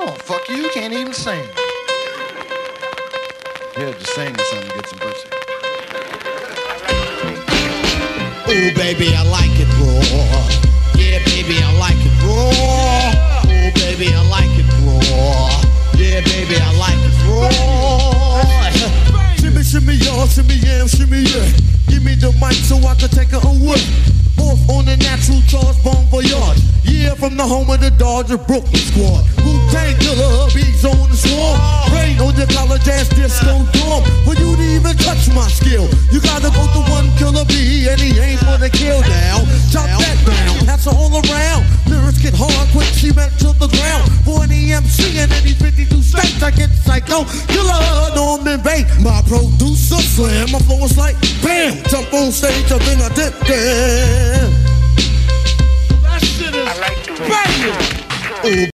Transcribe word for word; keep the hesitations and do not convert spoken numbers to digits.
Oh, fuck you, you can't even sing. Yeah, just sing or something to get some pussy. Oh, baby, I like it raw. Yeah, baby, I like it raw. Oh, baby, I like it raw. Yeah, baby, I like it raw. Shimmy, shimmy, y'all, shimmy, yeah, shimmy, yeah. Give me the mic so I can take it away. Off on the natural charge, Bon Voyage. Yeah, from the home of the Dodger Brooklyn squad. Wu-Tang Killer, beats on the swarm. Rain on your college ass disco dorm. For you to even touch my skill, you gotta go to one killer B, and he ain't for the kill down. Chop that down, pass her all around. Lyrics get hard quick, she went to the ground. For any M C in any fifty-two states, I get psycho. Killer, Norman Bates, my producer slam. My flow is like bam, jump on stage, I think I did that. That shit is banging.